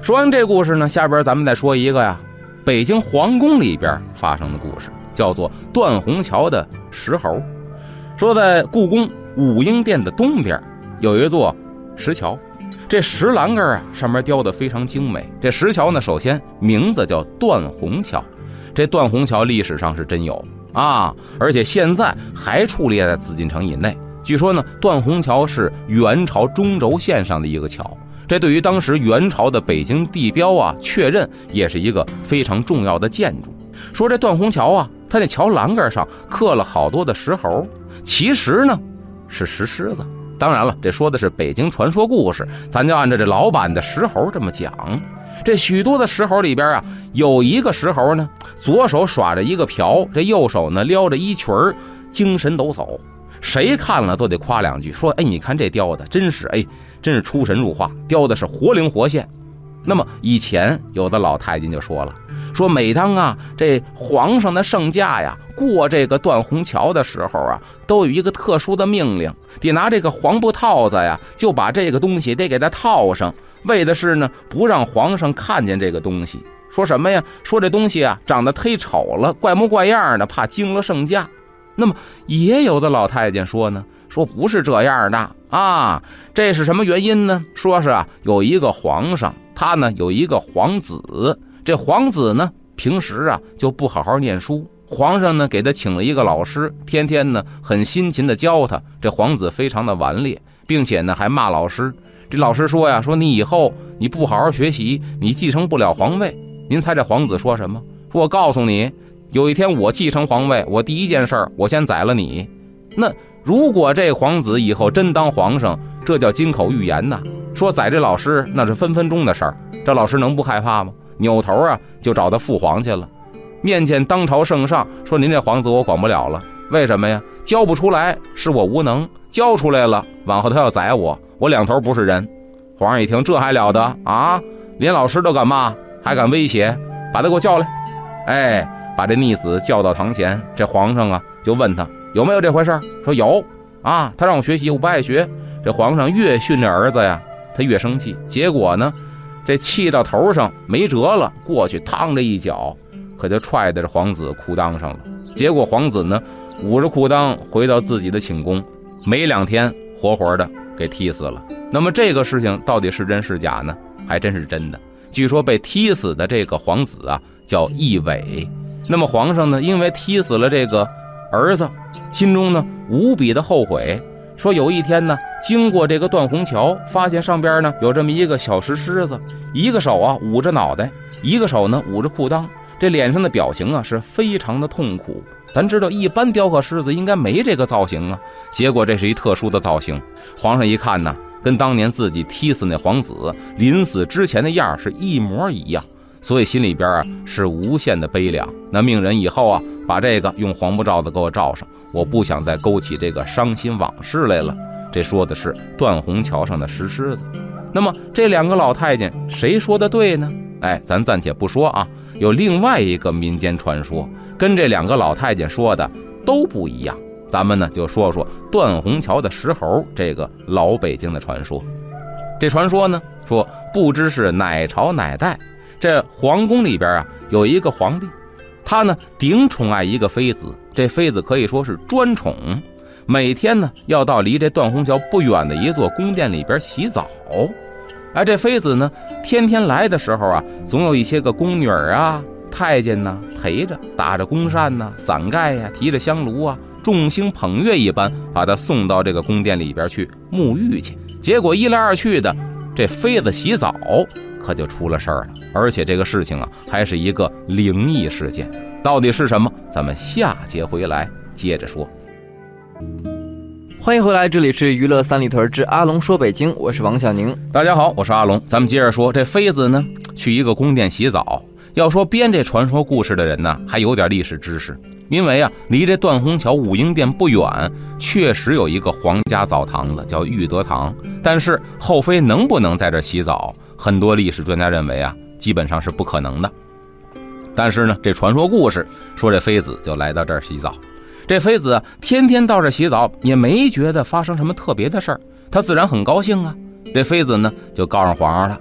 说完这故事呢，下边咱们再说一个呀，北京皇宫里边发生的故事，叫做断虹桥的石猴。说在故宫武英殿的东边有一座石桥，这石栏杆啊上面雕得非常精美。这石桥呢，首先名字叫断虹桥，这断虹桥历史上是真有啊，而且现在还矗立在紫禁城以内。据说呢，断虹桥是元朝中轴线上的一个桥，这对于当时元朝的北京地标啊确认也是一个非常重要的建筑。说这断虹桥啊，它那桥栏杆上刻了好多的石猴，其实呢是石狮子。当然了，这说的是北京传说故事，咱就按照这老版的石猴这么讲。这许多的石猴里边啊，有一个石猴呢，左手耍着一个瓢，这右手呢撩着一裙儿，精神抖擞。谁看了都得夸两句，说哎，你看这雕的真是真是出神入化，雕的是活灵活现。那么以前有的老太监就说了，说每当啊这皇上的圣驾呀过这个断虹桥的时候啊，都有一个特殊的命令，得拿这个黄布套子呀，就把这个东西得给它套上，为的是呢不让皇上看见这个东西。说什么呀？说这东西啊长得忒丑了，怪模怪样的，怕惊了圣驾。那么也有的老太监说呢，说不是这样的啊，这是什么原因呢？说是啊有一个皇上，他呢有一个皇子，这皇子呢平时啊就不好好念书，皇上呢给他请了一个老师，天天呢很辛勤的教他。这皇子非常的顽劣，并且呢还骂老师。这老师说呀，说你以后你不好好学习，你继承不了皇位。您猜这皇子说什么？说我告诉你，有一天我继承皇位，我第一件事我先宰了你。那如果这皇子以后真当皇上，这叫金口玉言呐。说宰这老师那是分分钟的事儿，这老师能不害怕吗？扭头啊就找他父皇去了，面见当朝圣上，说您这皇子我管不了了。为什么呀？教不出来是我无能，教出来了往后他要宰我，我两头不是人。皇上一听，这还了得啊，连老师都敢骂，还敢威胁，把他给我叫来。把这逆子叫到堂前，这皇上啊就问他有没有这回事，说有啊，他让我学习我不爱学。这皇上越训这儿子呀他越生气，结果呢这气到头上没辙了，过去趟着一脚可就踹在这皇子裤裆上了。结果皇子呢捂着裤裆回到自己的寝宫，没2天活活的给踢死了。那么这个事情到底是真是假呢？还真是真的。据说被踢死的这个皇子啊叫义伟。那么皇上呢因为踢死了这个儿子，心中呢无比的后悔。说有一天呢经过这个断虹桥，发现上边呢有这么一个小石狮子，一个手啊捂着脑袋，一个手呢捂着裤裆，这脸上的表情啊是非常的痛苦。咱知道一般雕刻狮子应该没这个造型啊，结果这是一特殊的造型。皇上一看呢，跟当年自己踢死那皇子临死之前的样是一模一样，所以心里边啊是无限的悲凉。那命人以后啊把这个用黄布罩子给我罩上，我不想再勾起这个伤心往事来了。这说的是断虹桥上的石狮子。那么这两个老太监谁说的对呢？咱暂且不说啊，有另外一个民间传说跟这两个老太监说的都不一样。咱们呢就说说断虹桥的石猴这个老北京的传说。这传说呢说不知是哪朝哪代，这皇宫里边啊有一个皇帝，他呢顶宠爱一个妃子，这妃子可以说是专宠，每天呢要到离这断虹桥不远的一座宫殿里边洗澡。这妃子呢天天来的时候啊，总有一些个宫女啊太监呢陪着，打着宫扇呢伞盖呀，提着香炉啊，众星捧月一般把他送到这个宫殿里边去沐浴去。结果一来二去的，这妃子洗澡可就出了事儿了，而且这个事情啊还是一个灵异事件。到底是什么？咱们下节回来接着说。 欢迎回来，这里是娱乐三里屯之阿龙说北京，我是王小宁。 大家好，我是阿龙。咱们接着说，这妃子呢去一个宫殿洗澡。要说编这传说故事的人呢还有点历史知识，因为啊离这断虹桥武英殿不远确实有一个皇家澡堂子叫裕德堂，但是后妃能不能在这洗澡，很多历史专家认为啊基本上是不可能的。但是呢这传说故事说这妃子就来到这儿洗澡，这妃子天天到这洗澡也没觉得发生什么特别的事儿，她自然很高兴啊。这妃子呢就告诉皇上了，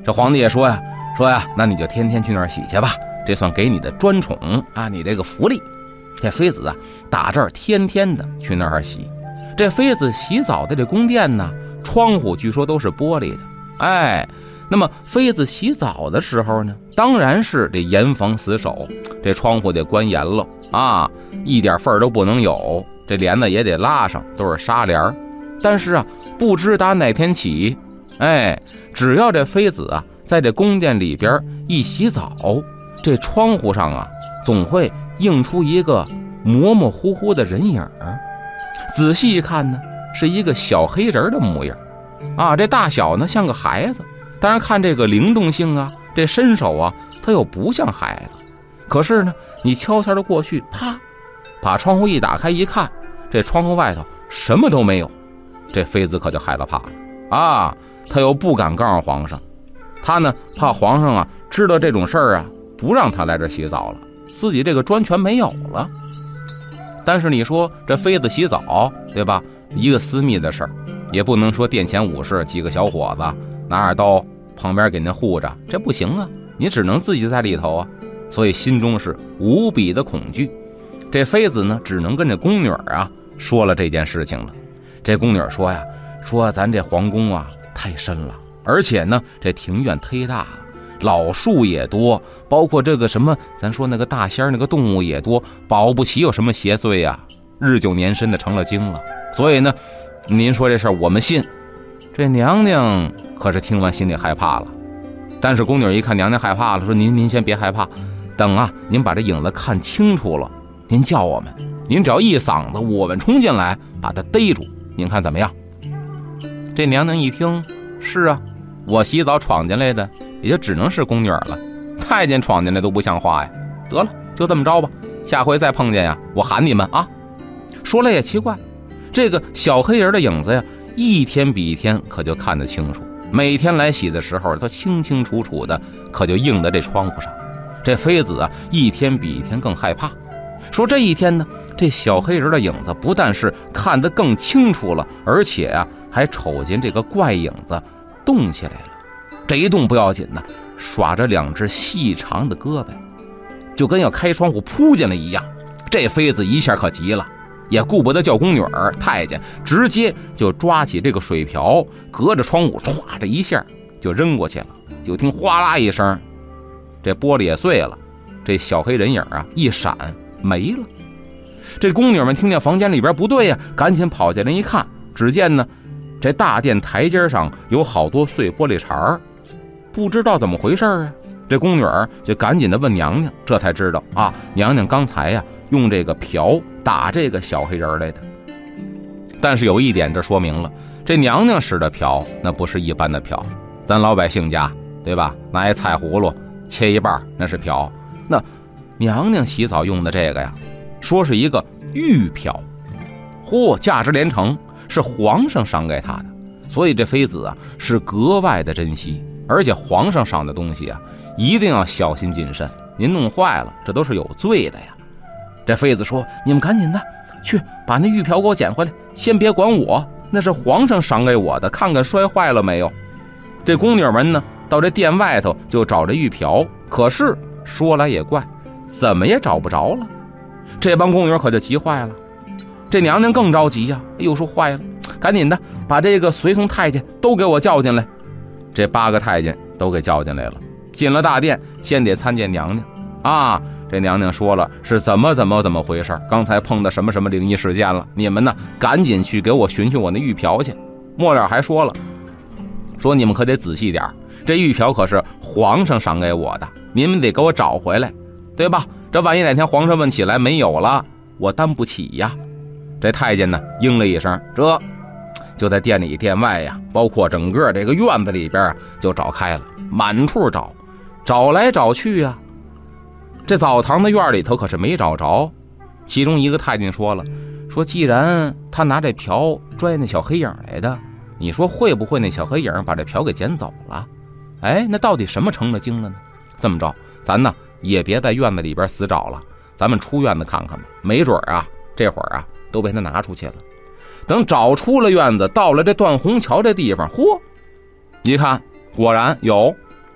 这皇帝也说呀，那你就天天去那儿洗去吧，这算给你的专宠啊，你这个福利。这妃子啊，打这儿天天的去那儿洗。这妃子洗澡的这宫殿呢，窗户据说都是玻璃的。那么妃子洗澡的时候呢，当然是这严防死守，这窗户得关严了啊，一点缝都不能有，这帘子也得拉上，都是纱帘。但是啊，不知打哪天起，只要这妃子啊在这宫殿里边一洗澡，这窗户上啊总会映出一个模模糊糊的人影。仔细一看呢，是一个小黑人的模样啊，这大小呢像个孩子，当然看这个灵动性啊，这身手啊，他又不像孩子。可是呢，你悄悄的过去，啪，把窗户一打开一看，这窗户外头什么都没有。这妃子可就害了怕了啊，他又不敢告诉皇上，他呢怕皇上啊知道这种事儿啊，不让他来这洗澡了，自己这个专权没有了。但是你说这妃子洗澡，对吧？一个私密的事儿，也不能说殿前武士几个小伙子拿着刀旁边给您护着，这不行啊，你只能自己在里头啊。所以心中是无比的恐惧。这妃子呢，只能跟这宫女啊说了这件事情了。这宫女说呀，说咱这皇宫啊太深了，而且呢这庭院忒大了，老树也多，包括这个什么咱说那个大仙那个动物也多，保不齐有什么邪祟呀，日久年深的成了精了。所以呢，您说这事儿我们信。这娘娘可是听完心里害怕了。但是宫女一看娘娘害怕了，说您先别害怕，等啊您把这影子看清楚了，您叫我们，您只要一嗓子，我们冲进来把他逮住，您看怎么样？这娘娘一听，是啊，我洗澡闯进来的也就只能是宫女了，太监闯进来都不像话呀。得了，就这么着吧，下回再碰见呀，我喊你们啊。说来也奇怪，这个小黑人的影子呀，一天比一天可就看得清楚，每天来洗的时候都清清楚楚的，可就映在这窗户上。这妃子啊，一天比一天更害怕。说这一天呢，这小黑人的影子不但是看得更清楚了，而且啊还瞅见这个怪影子动起来了。这一动不要紧呢，耍着两只细长的胳膊，就跟要开窗户扑进来一样。这妃子一下可急了，也顾不得叫宫女儿太监，直接就抓起这个水瓢，隔着窗户唰这一下就扔过去了。就听哗啦一声，这玻璃也碎了，这小黑人影啊一闪没了。这宫女们听见房间里边不对呀，赶紧跑进来一看，只见呢这大殿台阶上有好多碎玻璃碴，不知道怎么回事啊。这宫女儿就赶紧的问娘娘，这才知道啊，娘娘刚才呀用这个瓢打这个小黑人来的。但是有一点，这说明了这娘娘使的瓢那不是一般的瓢，咱老百姓家对吧，拿一菜葫芦切一半那是瓢，那娘娘洗澡用的这个呀，说是一个玉瓢，价值连城，是皇上赏给她的。所以这妃子啊是格外的珍惜，而且皇上赏的东西啊一定要小心谨慎，您弄坏了这都是有罪的呀。这妃子说，你们赶紧的去把那玉瓢给我捡回来，先别管我，那是皇上赏给我的，看看摔坏了没有。这宫女们呢到这殿外头就找这玉瓢，可是说来也怪，怎么也找不着了。这帮宫女可就急坏了，这娘娘更着急呀，又说坏了，赶紧的把这个随从太监都给我叫进来。这8个太监都给叫进来了，进了大殿，先得参见娘娘啊。这娘娘说了是怎么回事，刚才碰到什么灵异事件了，你们呢赶紧去给我寻我那玉瓢去。末了还说了，说你们可得仔细点，这玉瓢可是皇上赏给我的，你们得给我找回来，对吧？这万一哪天皇上问起来没有了，我担不起呀。这太监呢应了一声，这就在殿里殿外呀，包括整个这个院子里边就找开了，满处找，找来找去啊，这澡堂的院里头可是没找着。其中一个太监说了，说既然他拿这瓢拽那小黑影来的，你说会不会那小黑影把这瓢给捡走了？那到底什么成了精了呢？这么着，咱呢也别在院子里边死找了，咱们出院子看看吧，没准啊这会儿啊都被他拿出去了。等找出了院子，到了这断虹桥这地方，一看果然有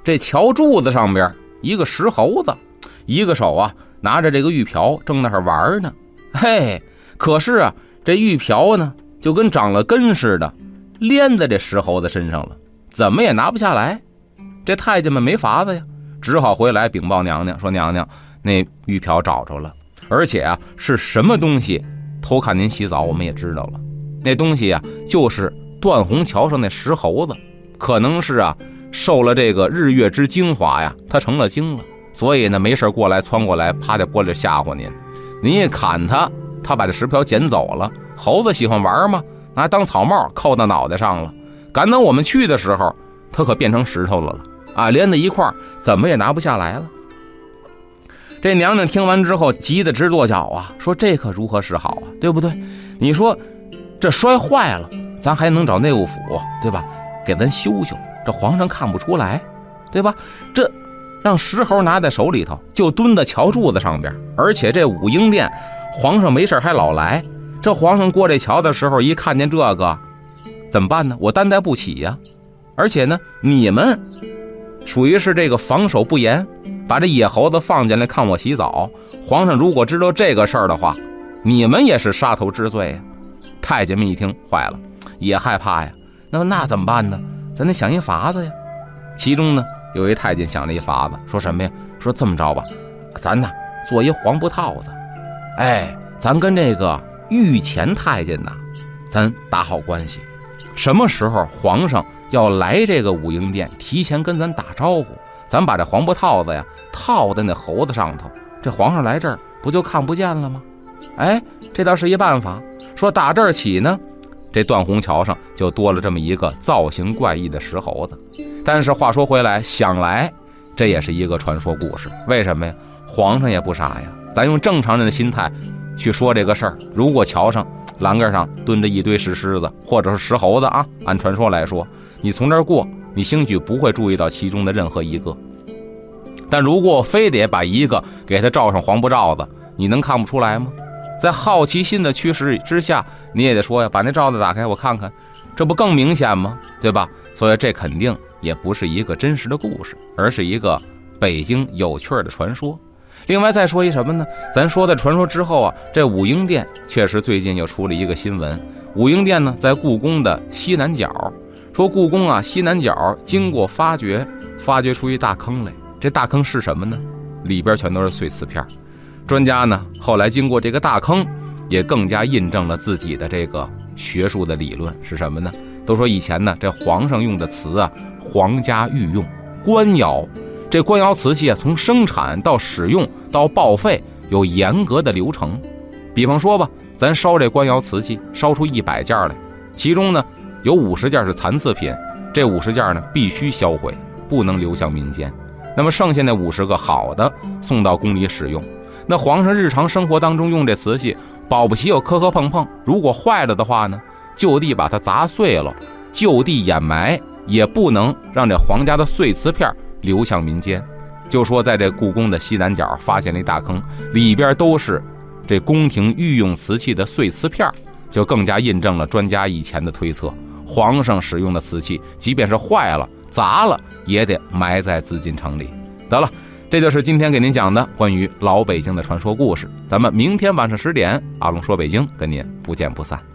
这桥柱子上边一个石猴子，一个手啊拿着这个玉瓢正那儿玩呢。嘿，可是啊这玉瓢呢就跟长了根似的连在这石猴子身上了，怎么也拿不下来。这太监们没法子呀，只好回来禀报娘娘，说娘娘那玉瓢找着了，而且啊是什么东西偷看您洗澡我们也知道了，那东西啊就是断虹桥上那石猴子，可能是啊受了这个日月之精华呀，它成了精了，所以呢没事过来窜过来趴在玻璃吓唬您，您一砍它，它把这石瓢捡走了。猴子喜欢玩嘛，拿当草帽扣到脑袋上了，赶等我们去的时候它可变成石头了啊，连在一块怎么也拿不下来了。这娘娘听完之后急得直跺脚啊，说这可如何是好啊，对不对？你说这摔坏了咱还能找内务府，对吧，给咱修修，这皇上看不出来，对吧？这让石猴拿在手里头就蹲在桥柱子上边，而且这武英殿皇上没事还老来，这皇上过这桥的时候一看见这个怎么办呢？我担待不起呀。而且呢你们属于是这个防守不严，把这野猴子放进来看我洗澡，皇上如果知道这个事儿的话，你们也是杀头之罪呀。太监们一听坏了，也害怕呀，那怎么办呢？咱得想一法子呀。其中呢有一太监想了一法子，说什么呀？说这么着吧，咱呢做一黄布套子，咱跟这个御前太监呐咱打好关系，什么时候皇上要来这个武英殿，提前跟咱打招呼，咱把这黄布套子呀套在那猴子上头，这皇上来这儿不就看不见了吗？这倒是一办法。说打这儿起呢，这断虹桥上就多了这么一个造型怪异的石猴子。但是话说回来，想来这也是一个传说故事。为什么呀？皇上也不傻呀，咱用正常人的心态去说这个事儿，如果桥上栏杆上蹲着一堆石狮子或者是石猴子啊，按传说来说，你从这儿过，你兴许不会注意到其中的任何一个。但如果非得把一个给他罩上黄布罩子，你能看不出来吗？在好奇心的驱使之下，你也得说呀，把那罩子打开我看看，这不更明显吗？对吧？所以这肯定也不是一个真实的故事，而是一个北京有趣的传说。另外再说一什么呢？咱说的传说之后啊，这武英殿确实最近又出了一个新闻。武英殿呢在故宫的西南角，说故宫啊西南角经过发掘出一大坑来。这大坑是什么呢？里边全都是碎瓷片。专家呢后来经过这个大坑，也更加印证了自己的这个学术的理论是什么呢？都说以前呢这皇上用的瓷啊，皇家御用官窑，这官窑瓷器啊从生产到使用到报废有严格的流程。比方说吧，咱烧这官窑瓷器烧出100件来，其中呢有50件是残次品，这50件呢必须销毁，不能流向民间。那么剩下那50个好的送到宫里使用。那皇上日常生活当中用这瓷器，保不齐有磕磕碰碰，如果坏了的话呢，就地把它砸碎了，就地掩埋，也不能让这皇家的碎瓷片流向民间。就说在这故宫的西南角发现了一大坑，里边都是这宫廷御用瓷器的碎瓷片，就更加印证了专家以前的推测，皇上使用的瓷器即便是坏了砸了也得埋在紫禁城里。得了，这就是今天给您讲的关于老北京的传说故事。咱们明天晚上10点，阿龙说北京跟您不见不散。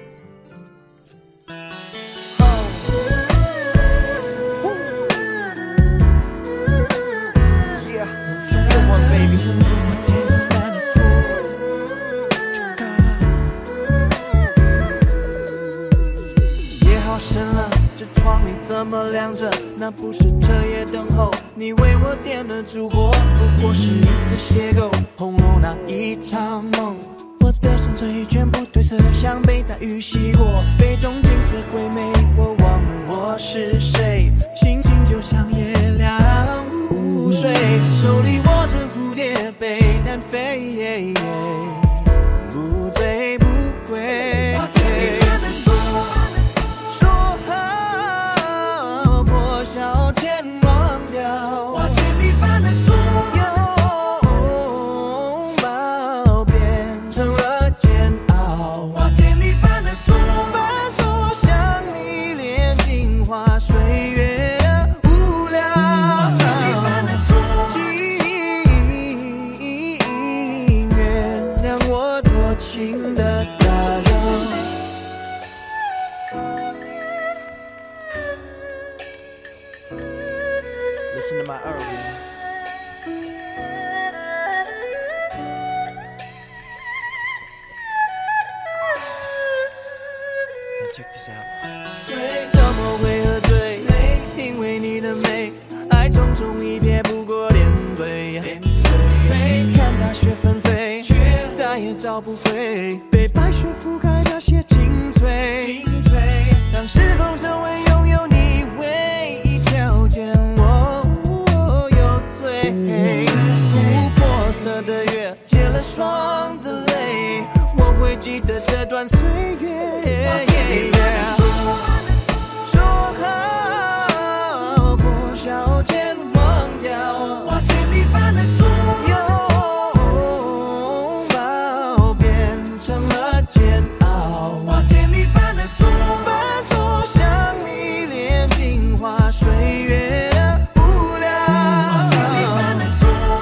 怎么亮着？那不是彻夜等候，你为我点了烛火，不过是一次邂逅，红楼那一场梦。我的山水全部褪色，像被大雨洗过，杯中景色归美，我忘了我是谁，心情就像月亮无水，手里握着蝴蝶杯，单飞不醉不归。小千忘掉，把天里犯的错，拥抱变成了煎熬。把天里犯的错，犯错想你连镜花水月无聊。 Listen to my Irving. Check this out. 怎么会喝醉？因为你的美，爱匆匆一瞥，不过点缀。看大雪纷飞，再也找不回被白雪覆盖那些精粹。让时空成为拥有你唯一条件，我有罪。琥珀色的月，结了霜的泪，我会记得这段岁月。说好破晓前忘掉我天里犯的错，拥抱变成了煎熬。我天里犯的错，犯错像迷恋镜花水月无聊。我天里犯的错，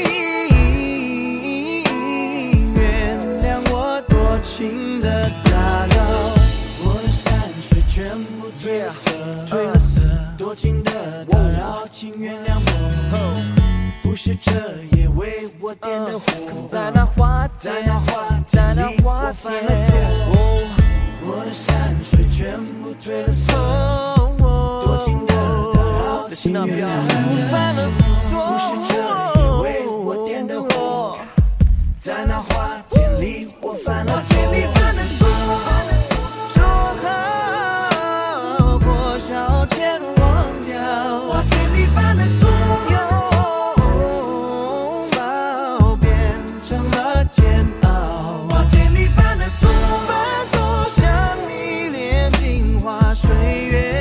请原谅我多情的打扰。我的山水全部褪了色，多情的打扰，请原谅我。不是这夜为我点的火，在那花田，在那花田，我犯了错。我的山水全部褪了色，多情的打扰，请原谅我犯了错。不是这夜为我点的火，在那花田里我犯了错。消前忘掉我天里犯的错，拥抱变成了煎熬。我天里犯的错，犯错像迷恋镜花水月